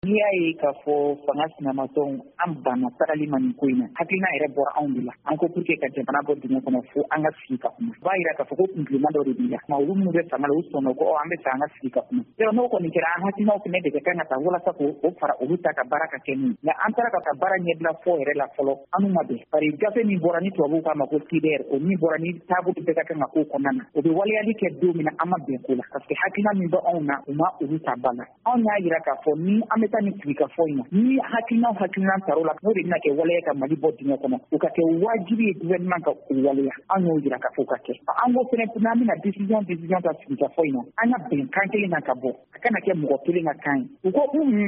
N'i y'a ye k'a fɔ fanga sinamatɔn an banna tagali ma nin ko in na hakilina yɛrɛ bɔra anw de la an ko pour que ka jamana bɔ dingɛ kɔnɔ fo an ka sigi ka kuma b'a yira k'a fɔ ko kuntigiman dɔ de b'i la ma olu minnu bɛ fanga la u sɔnna ko an bɛ fɛ an ka sigi ka kuma n'o kɔni kɛra an hakilinaw fɛnɛ de ka kan ka taa walasa k'o fara olu ta ka baara ka kɛ min nka an taara ka taa baara ɲɛbila fɔ yɛrɛ la fɔlɔ an ma bɛn bari gafe min bɔra ni tubabuw k'a ma ko CDR o min bɔra ni taabolo bɛɛ ka kan ka k'o kɔnɔna na o bɛ waleyali kɛ don min na an ma bɛn ko la parce que hakilina min bɛ anw na u ma olu ta ba la anw y'a yira k'a fɔ ni an bɛ taa ni sigi ka fɔ ni hakilinaw tar'o la n'o de bɛna kɛ waleya ka Mali bɔ dingɛ kɔnɔ o ka kɛ wajibi ye gouvernement ka o waleya an y'o yira k'a fɔ ka kɛ an ko fɛnɛ n'an bɛna décision ta sigi ka fɔ in na an ka bɛn kan kelen na ka bɔ a kana kɛ mɔgɔ kelen ka kan ye u ko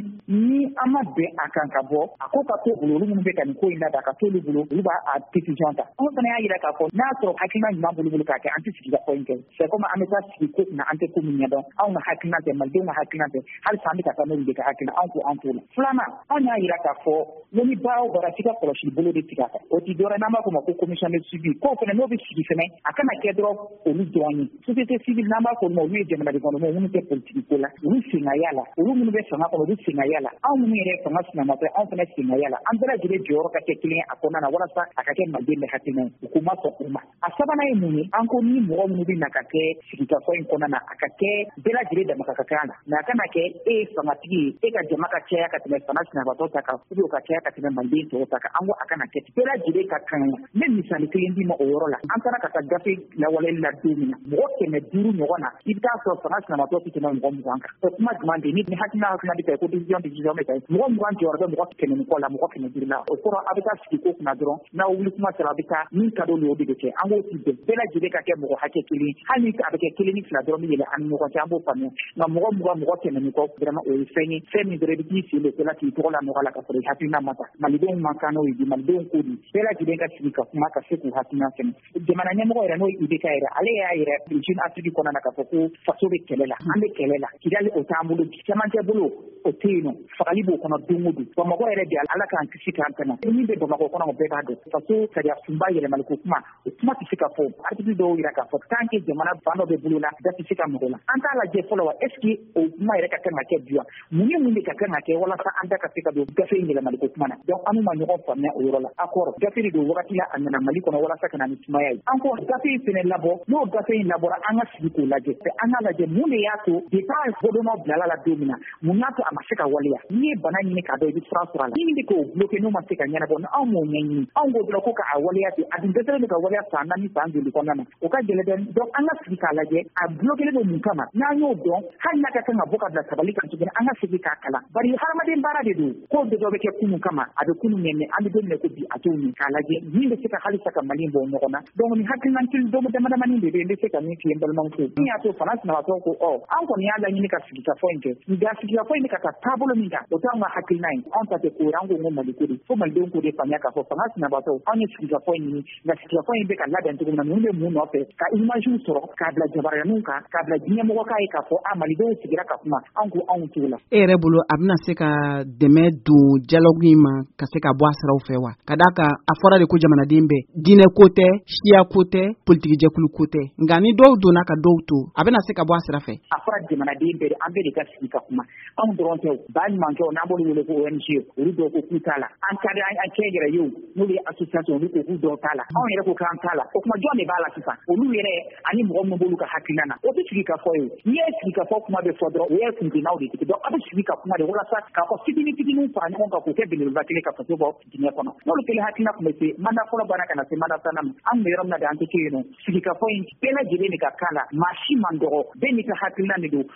ni an ma bɛn a kan ka bɔ a ko ka to olu minnu bɛ ka nin ko in labɛn a ka to olu bolo olu b'a décision ta anw fana y'a yira k'a fɔ n'a sɔrɔ hakilina ɲuman bolo k'a kɛ an tɛ sigi ka fɔ in kɛ c'est comme an bɛ taa sigi ko kunna an tɛ ko min ɲɛdɔn anw ka hakilina tɛ malidenw ka hakilina tɛ halisa an bɛ ka taa n'olu de ka hakilina anw ko an t'o la filanan anw y'a yira k'a fɔ ni baara o baara f'i ka kɔlɔsili bolo de tigɛ a kan o tɛ dɔwɛrɛ n'an b'a fɔ ma ko commission de suivi k'o fana n'o bɛ sigi fɛnɛ a kana kɛ dɔrɔn olu dɔrɔn ye société civile n'an b'a fɔ olu ma olu ye jamanaden kɔnɔmɔgɔw minnu tɛ politique ko la olu sen ka yala olu minnu bɛ fanga kɔnɔ olu sen ka yala anw minnu yɛrɛ fanga sinamatɔ anw fana sen ka yala an bɛɛ lajɛlen jɔyɔrɔ ka kɛ kelen ye a kɔnɔna na walasa a ka kɛ maliden bɛɛ hakilina ye u ko ma sɔn o ma a sabanan ye mun ye an ko ni mɔgɔ minnu bɛ na ka kɛ sigikafɔ in kɔnɔna na a ka kɛ bɛɛ lajɛlen dama ka kan na mɛ a kana kɛ e ye fangatigi ye e ka jama ka caya ka tɛmɛ fanga sinamatɔ ta kan ou bien o ka caya ka tɛmɛ maliden tɔw ta kan an ko a kana kɛ bɛɛ lajɛlen ka kan na ne misali kelen di ma o yɔrɔ la an taara ka taa gafe lawaleli la don min na mɔgɔ 500 ɲɔgɔn na i bɛ taa sɔrɔ fanga sinamatɔ tɛ tɛmɛ mɔgɔ 20 kan o kuma jumɛn de ni hakilina bɛ kɛ ko décision bɛ kɛ mɔgɔ 20 jɔyɔrɔ bɛ mɔgɔ 100 kɔ la mɔgɔ 100 la o kɔrɔ a bɛ taa sigi ko kunna dɔrɔn n'aw wuli kuma sera a bɛ taa min ka d'olu ye o de bɛ kɛ an k'o ti bɛn bɛɛ lajɛlen ka kɛ mɔgɔ hakɛ kelen hali a bɛ kɛ 1 ni 2 dɔrɔn min yɛlɛ an ni ɲɔgɔn cɛ an b'o faamuya nka mɔgɔ 20 mɔgɔ 100 kɔ vraiment o ye fɛn ye fɛn min dɔrɔn i bɛ t'i sen de la k'i tɔgɔ la nɔgɔ la ka sɔrɔ i hakilina ma ta malidenw man kan n'o ye bi malidenw ko di bɛɛ lajɛlen ka sigi ka kuma ka se k'u hakilina fɛnɛ jamana ɲɛmɔgɔ yɛrɛ n'o ye IBK yɛrɛ ale y'a yɛrɛ Jeune Afrique kɔnɔna na k'a fɔ ko faso bɛ kɛlɛ la an bɛ kɛlɛ la Kidali o t'an bolo cɛmancɛ bolo o tɛ yen nɔ fagali b'o kɔnɔ don o don Bamakɔ yɛrɛ bi ala k'an kisi k'an tɛmɛ min bɛ Bamakɔ kɔnɔ o bɛɛ b'a dɔn faso sariya sunba yɛlɛmali ko kuma o kuma tɛ se ka fɔ article dɔw yira k'a fɔ tant que jamana fan dɔ bɛ bolo la da tɛ se ka mɔgɔ la an t'a lajɛ fɔlɔ wa est ce que o kuma yɛrɛ ka kan ka kɛ bi wa mun ye mun de ka kan ka kɛ walasa an da ka se ka don gafe in yɛlɛmali ko kuma na donc an ma ɲɔgɔn faamuya o yɔrɔ la accord gafe de don wagati la a nana Mali kɔnɔ walasa ka na ni sumaya ye an ko gafe in fɛnɛ labɔ n'o gafe in labɔra an ka sigi k'o lajɛ an ka lajɛ mun de y'a to depuis fɔdɔnnaw bilala la don min na mun y'a to a ma se ka waleya n'i ye bana ɲini k'a dɔn i bɛ fura sɔrɔ a la min de k'o bloqué n'o ma se ka ɲɛnabɔ ni anw m'o ɲɛɲini anw ko dɔrɔn ko k'a waleya ten a dun dɛsɛlen don ka waleya san 4 san 5 kɔnɔna na o ka gɛlɛn dɛ donc an ka sigi k'a lajɛ a bloquélen don mun kama n'an y'o dɔn hali n'a ka kan ka bɔ ka bila sabali kan tuguni an ka sigi k'a kalan bari hadamaden baara de don ko dɔ bɛ kɛ kunun kama a bɛ kunun ɲɛmɛ an bɛ don minɛ ko bi a t'o ɲɛ k'a lajɛ min bɛ se ka halisa ka Mali bɔ ɲɔgɔn na donc ni hakilina dɔw damadamanin de bɛ yen n bɛ se ka min f'i ye n balimamuso min y'a to fanga sinamatɔ ko an kɔni y'a laɲini ka sigikafɔ in kɛ nka sigikafɔ in bɛ ka taa taabolo min kan o t'anw ka hakilina ye anw ta tɛ ko ye an ko Mali ko de fo malidenw ko de faamuya k'a fɔ fanga sinamatɔ anw ye sigikafɔ in ɲini nka sigikafɔ in bɛ ka labɛn cogo min na ninnu bɛ mun nɔfɛ ka image sɔrɔ k'a bila jabaraniw kan k'a bila diɲɛmɔgɔ k'a ye k'a fɔ malidenw sigira ka kuma anw ko anw t'o la. E yɛrɛ bolo a bɛna se ka dɛmɛ don dialogue in ma ka se ka bɔ a siraw fɛ wa ka d'a kan a fɔra de ko jamanaden bɛɛ diinɛ ko tɛ siya ko tɛ politique jɛkulu ko tɛ nka ni dɔw donna ka dɔw to a bɛna se ka bɔ a sira fɛ. A fɔra jamanaden bɛɛ an bɛɛ de ka sigi ka kuma anw dɔrɔn tɛ ba ɲumankɛw n'an b'olu wele ko ONG olu dɔw ko k'u t'a la an ka an cɛ yɛrɛ ye n'olu ye association olu ko k'u dɔw t'a la anw yɛrɛ ko k'an t'a la o kuma jɔn de b'a la sisan olu yɛrɛ ani mɔgɔ minnu b'olu ka hakilina na o tɛ sigi ka fɔ ye n'i ye sigi ka fɔ kuma bɛ fɔ dɔrɔn o ye kuntinnaw de tigɛ donc a bɛ sigi ka kuma de walasa k'a fɔ fitinin fara ɲɔgɔn kan k'o kɛ belebeleba kelen ka faso bɔ dingɛ kɔnɔ n'olu kelen hakilina tun bɛ se mandat fɔlɔ banna ka na se mandat filanan ma an tun bɛ yɔrɔ min na de an tɛ kɛ yen nɔ sigi ka fɔ in bɛɛ lajɛlen de ka kan la maa si man dɔgɔ bɛɛ n'i ka hakilina de don